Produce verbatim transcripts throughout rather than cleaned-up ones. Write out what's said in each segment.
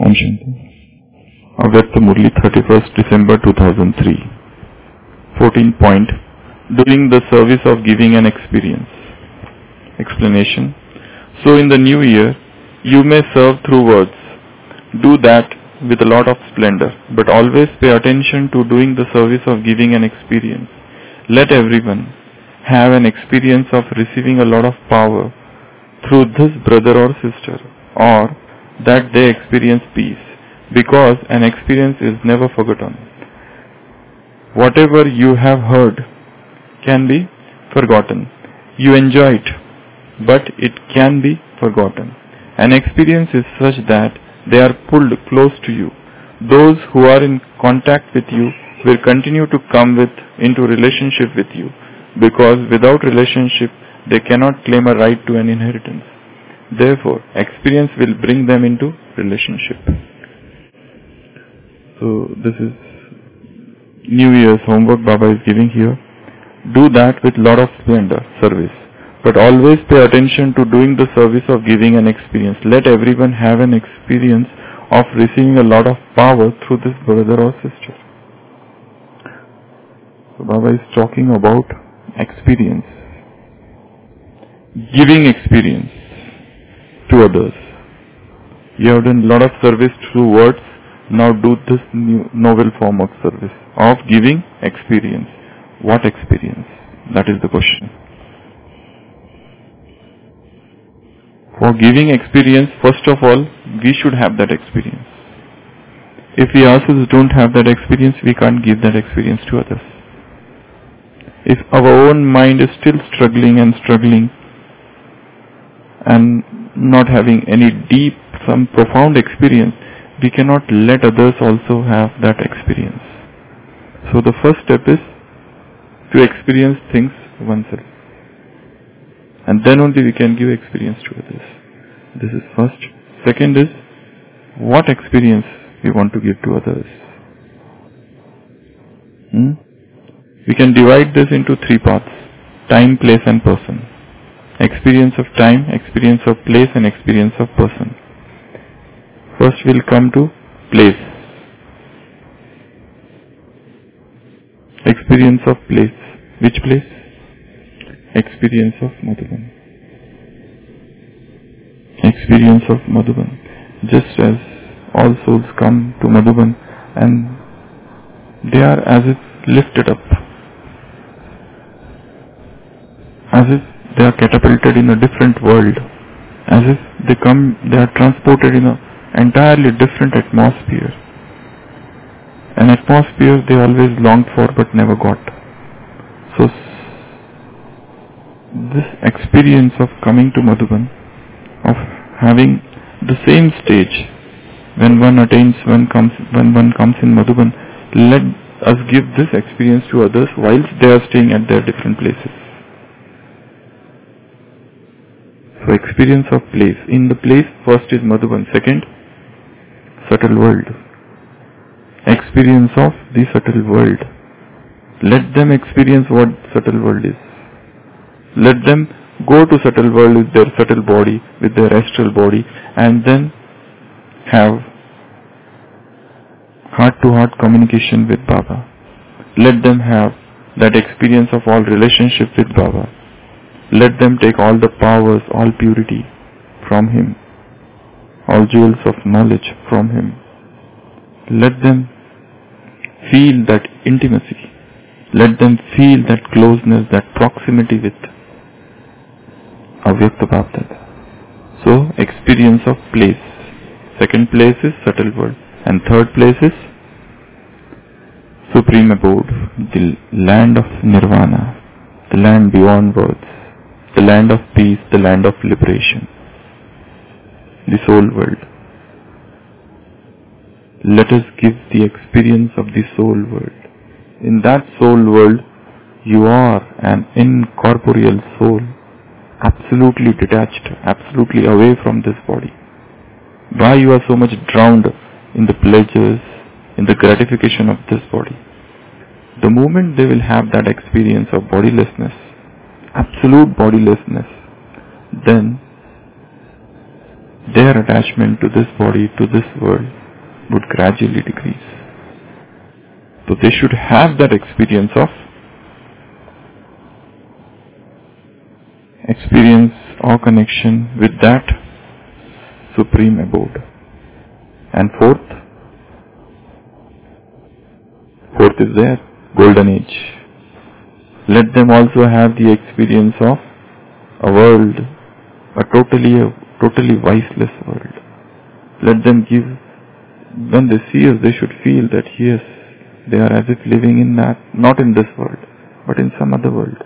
Om Shanti. Avyakta Murli, thirty-first December two thousand three. fourteen point. Doing the service of giving an experience. Explanation. So in the new year, you may serve through words. Do that with a lot of splendor, but always pay attention to doing the service of giving an experience. Let everyone have an experience of receiving a lot of power through this brother or sister, or that they experience peace, because an experience is never forgotten. Whatever you have heard can be forgotten. You enjoy it, but it can be forgotten. An experience is such that they are pulled close to you. Those who are in contact with you will continue to come with into relationship with you, because without relationship they cannot claim a right to an inheritance. Therefore, experience will bring them into relationship. So this is New Year's homework Baba is giving here. Do that with lot of splendor, service. But always pay attention to doing the service of giving an experience. Let everyone have an experience of receiving a lot of power through this brother or sister. So Baba is talking about experience. Giving experience to others. You have done a lot of service through words. Now do this new novel form of service of giving experience. What experience? That is the question. For giving experience, first of all, we should have that experience. If we ourselves don't have that experience, we can't give that experience to others. If our own mind is still struggling and struggling and not having any deep, some profound experience, we cannot let others also have that experience. So the first step is to experience things oneself. And then only we can give experience to others. This is first. Second is, what experience we want to give to others. Hmm? We can divide this into three parts. Time, place and person. Experience of time, experience of place and experience of person. First we'll come to place. Experience of place. Which place? Experience of Madhuban. Experience of Madhuban. Just as all souls come to Madhuban and they are as if lifted up. As if they are catapulted in a different world. As if they come, they are transported in an entirely different atmosphere. An atmosphere they always longed for but never got. So this experience of coming to Madhuban, of having the same stage when one attains, when comes, when one comes in Madhuban, let us give this experience to others whilst they are staying at their different places. So experience of place. In the place, first is Madhuban. Second, subtle world. Experience of the subtle world. Let them experience what subtle world is. Let them go to subtle world with their subtle body, with their astral body, and then have heart-to-heart communication with Baba. Let them have that experience of all relationship with Baba. Let them take all the powers, all purity from Him, all jewels of knowledge from Him. Let them feel that intimacy. Let them feel that closeness, that proximity with Avyakta Bapdada. So, experience of place. Second place is subtle world. And third place is supreme abode, the land of nirvana, the land beyond words, the land of peace, the land of liberation, the soul world. Let us give the experience of the soul world. In that soul world, you are an incorporeal soul, absolutely detached, absolutely away from this body. Why you are so much drowned in the pleasures, in the gratification of this body? The moment they will have that experience of bodilessness, absolute bodilessness, then their attachment to this body, to this world, would gradually decrease. So they should have that experience of experience or connection with that supreme abode. And fourth, fourth is there, golden age. Let them also have the experience of a world, a totally, a totally viceless world. Let them give, when they see us, they should feel that yes, they are as if living in that, not in this world, but in some other world.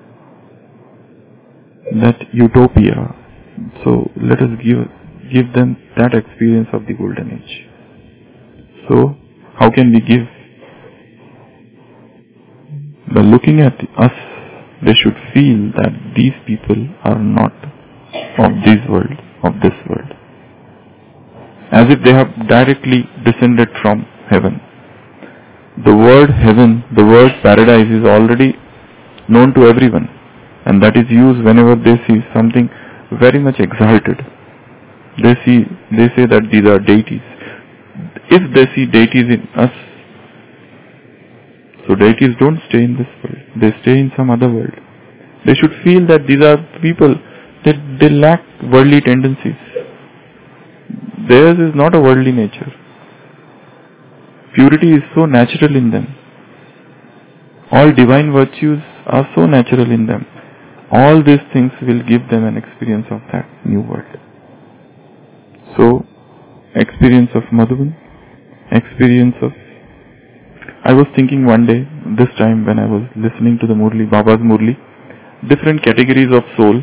That utopia. So let us give, give them that experience of the golden age. So, how can we give? By looking at us, they should feel that these people are not of this world, of this world. As if they have directly descended from heaven. The word heaven, the word paradise is already known to everyone, and that is used whenever they see something very much exalted. They see, they say that these are deities. If they see deities in us, so deities don't stay in this world, they stay in some other world. They should feel that these are people that they lack worldly tendencies. Theirs is not a worldly nature. Purity is so natural in them. All divine virtues are so natural in them. All these things will give them an experience of that new world. So, experience of Madhuban, experience of... I was thinking one day, this time when I was listening to the Murli, Baba's Murli, different categories of soul,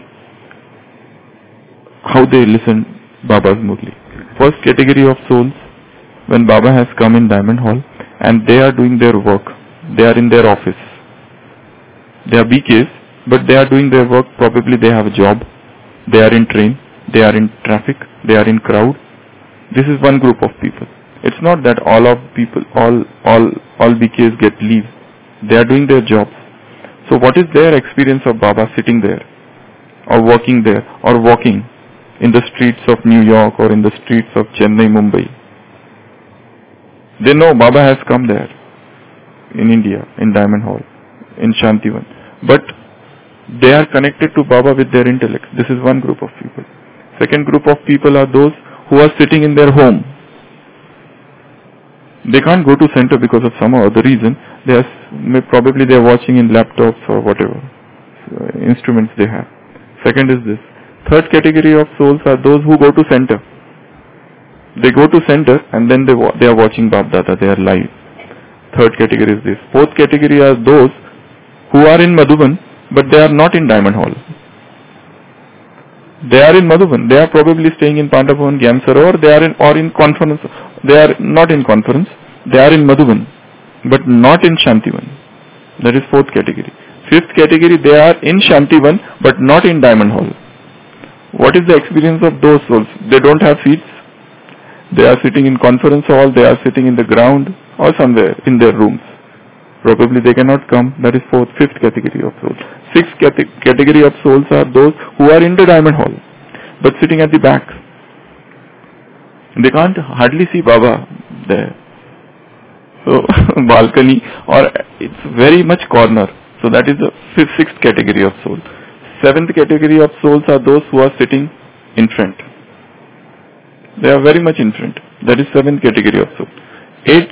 how they listen Baba's Murli. First category of souls, when Baba has come in Diamond Hall and they are doing their work, they are in their office. They are B Ks, but they are doing their work, probably they have a job, they are in train, they are in traffic, they are in crowd. This is one group of people. It's not that all of people, all, all, all B Ks get leave. They are doing their jobs. So what is their experience of Baba sitting there, or working there, or walking in the streets of New York or in the streets of Chennai, Mumbai? They know Baba has come there in India, in Diamond Hall, in Shantivan. But they are connected to Baba with their intellect. This is one group of people. Second group of people are those who are sitting in their home. They can't go to center because of some or other reason. They are probably they are watching in laptops or whatever uh, instruments they have. Second is this. Third category of souls are those who go to center. They go to center and then they they are watching Bab Dada. They are live. Third category is this. Fourth category are those who are in Madhuban but they are not in Diamond Hall. They are in Madhuban. They are probably staying in Pandavavan, Gyamsara, or they are in or in conference. They are not in conference. They are in Madhuban, but not in Shantivan. That is fourth category. Fifth category, they are in Shantivan, but not in Diamond Hall. What is the experience of those souls? They don't have seats. They are sitting in conference hall. They are sitting in the ground or somewhere in their rooms. Probably they cannot come. That is fourth, fifth category of souls. Sixth cate- category of souls are those who are in the Diamond Hall, but sitting at the back. They can't hardly see Baba there. So, balcony, or it's very much corner. So that is the fifth, sixth category of soul. Seventh category of souls are those who are sitting in front. They are very much in front. That is seventh category of soul. Eight.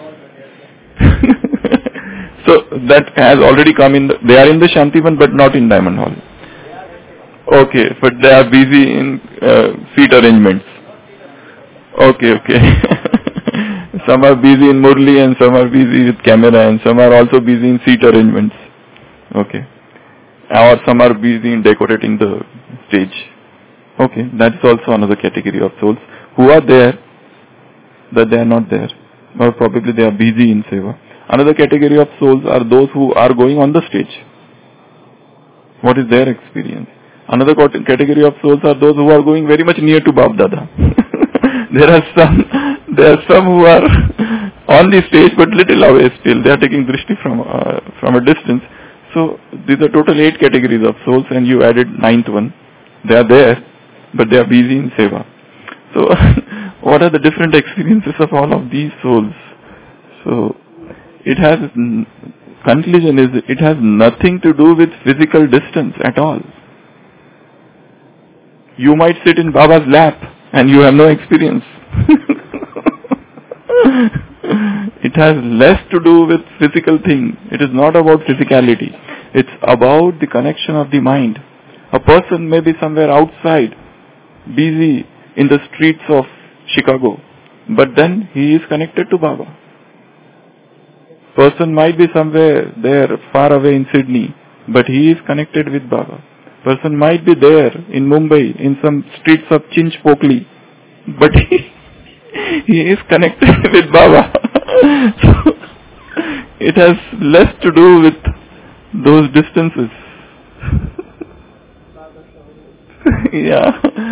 So that has already come in. The, they are in the Shantivan but not in Diamond Hall. Okay, but they are busy in uh, seat arrangements. Okay, okay. Some are busy in Murli and some are busy with camera and some are also busy in seat arrangements. Okay. Or some are busy in decorating the stage. Okay, that's also another category of souls who are there, but they are not there. Or probably they are busy in seva. Another category of souls are those who are going on the stage. What is their experience? Another category of souls are those who are going very much near to Bab Dada. There are some, there are some who are on the stage but little away still. They are taking drishti from uh, from a distance. So these are total eight categories of souls, and you added ninth one. They are there, but they are busy in seva. So, what are the different experiences of all of these souls? So, it has, conclusion is, it has nothing to do with physical distance at all. You might sit in Baba's lap and you have no experience. It has less to do with physical thing. It is not about physicality. It's about the connection of the mind. A person may be somewhere outside, busy in the streets of Chicago, but then he is connected to Baba. Person might be somewhere there far away in Sydney, but he is connected with Baba. Person might be there in Mumbai in some streets of Chinchpokli, but he, he is connected with Baba. So, it has less to do with those distances. Yeah.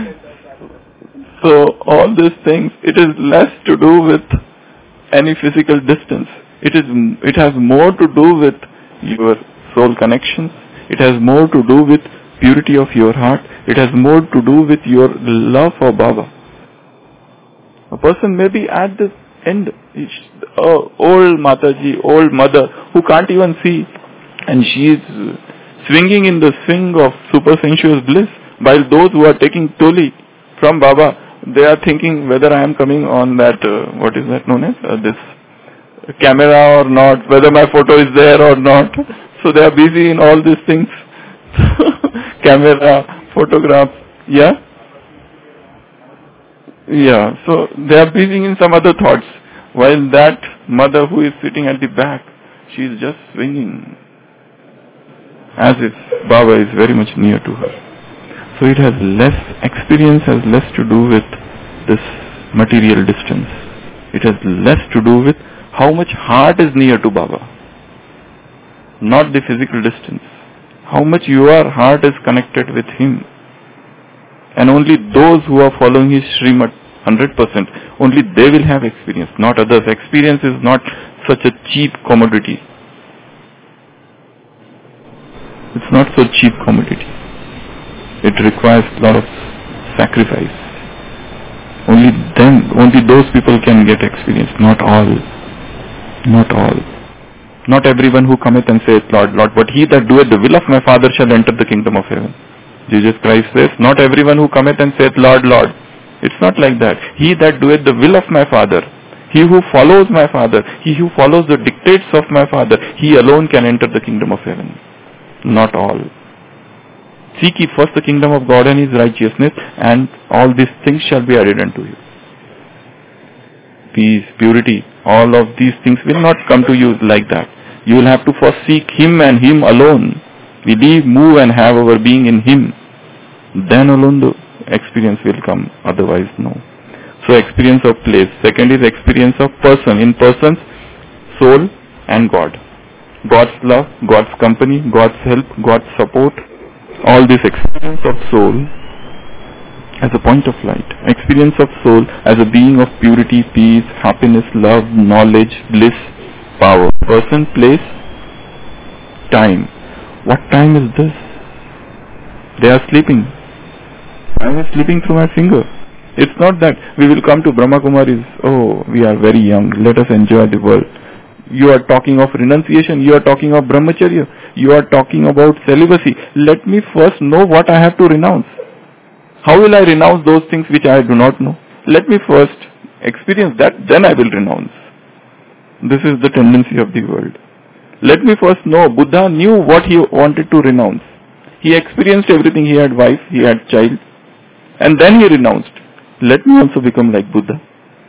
So all these things, it is less to do with any physical distance. It is. It has more to do with your soul connections. It has more to do with purity of your heart. It has more to do with your love for Baba. A person may be at the end, uh, old Mataji, old mother, who can't even see, and she is swinging in the swing of supersensuous bliss, while those who are taking toli from Baba, they are thinking whether I am coming on that, uh, what is that known as, uh, this camera or not, whether my photo is there or not. So they are busy in all these things. Camera, photograph, yeah? Yeah, so they are busy in some other thoughts, while that mother who is sitting at the back, she is just swinging, as if Baba is very much near to her. So it has less, experience has less to do with this material distance. It has less to do with how much heart is near to Baba, not the physical distance. How much your heart is connected with Him. And only those who are following His Srimad one hundred percent, only they will have experience, not others. Experience is not such a cheap commodity. It's not so cheap commodity. It requires a lot of sacrifice. Only then, only those people can get experience, not all. Not all. Not everyone who cometh and saith, Lord, Lord, but he that doeth the will of my Father shall enter the kingdom of heaven. Jesus Christ says, not everyone who cometh and saith, Lord, Lord. It's not like that. He that doeth the will of my Father, he who follows my Father, he who follows the dictates of my Father, he alone can enter the kingdom of heaven. Not all. Seek ye first the kingdom of God and His righteousness, and all these things shall be added unto you. Peace, purity, all of these things will not come to you like that. You will have to first seek Him and Him alone. We live, move and have our being in Him. Then alone the experience will come, otherwise no. So experience of place. Second is experience of person. In persons, soul and God. God's love, God's company, God's help, God's support. All this experience of soul as a point of light. Experience of soul as a being of purity, peace, happiness, love, knowledge, bliss, power. Person, place, time. What time is this? They are sleeping. I was sleeping through my finger. It's not that we will come to Brahma Kumaris, oh, we are very young, let us enjoy the world. You are talking of renunciation, you are talking of brahmacharya, you are talking about celibacy. Let me first know what I have to renounce. How will I renounce those things which I do not know? Let me first experience that, then I will renounce. This is the tendency of the world. Let me first know. Buddha knew what he wanted to renounce. He experienced everything. He had wife, he had child, and then he renounced. Let me also become like Buddha.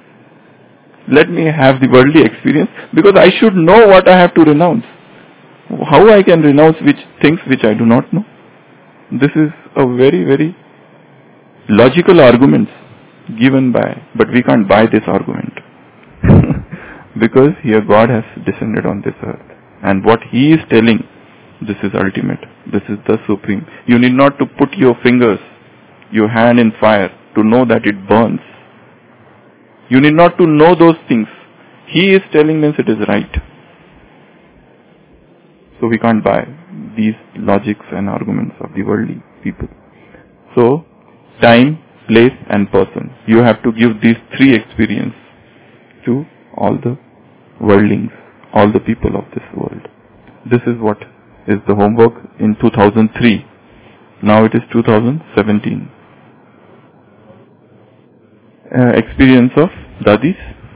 Let me have the worldly experience, because I should know what I have to renounce. How I can renounce which things which I do not know? This is a very, very logical argument given by, but we can't buy this argument. Because here God has descended on this earth. And what He is telling, this is ultimate. This is the supreme. You need not to put your fingers, your hand in fire to know that it burns. You need not to know those things. He is telling means it is right. So we can't buy these logics and arguments of the worldly people. So, time, place and person. You have to give these three experiences to all the worldlings, all the people of this world. This is what is the homework in two thousand three. Now it is two thousand seventeen. Uh, experience of Dadi's.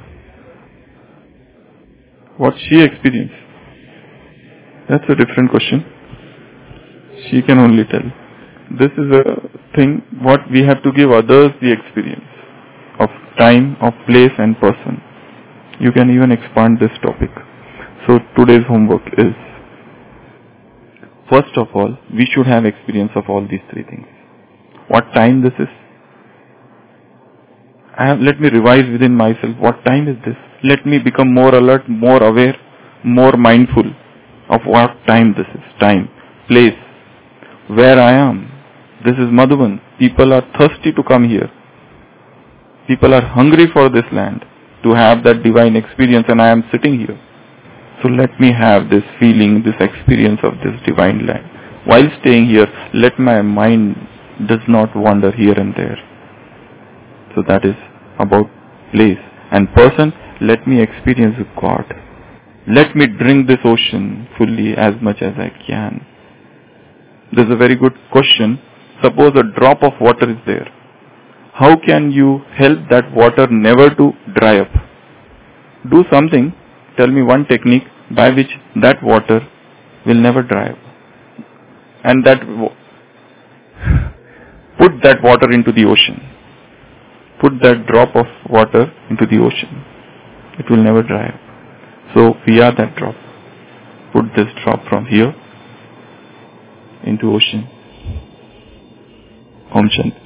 What she experienced? That's a different question. She can only tell. This is a thing what we have to give others the experience of time, of place and person. You can even expand this topic. So today's homework is, first of all, we should have experience of all these three things. What time this is? I have, let me revise within myself. What time is this? Let me become more alert, more aware, more mindful of what time this is. Time, place, where I am. This is Madhuban. People are thirsty to come here. People are hungry for this land to have that divine experience, and I am sitting here. So let me have this feeling, this experience of this divine land. While staying here, let my mind does not wander here and there. So that is about place. And person, let me experience God. Let me drink this ocean fully as much as I can. This is a very good question. Suppose a drop of water is there. How can you help that water never to dry up? Do something. Tell me one technique by which that water will never dry up. And that put that water into the ocean. Put that drop of water into the ocean. It will never dry up. So we are that drop. Put this drop from here into ocean. Om Shanti.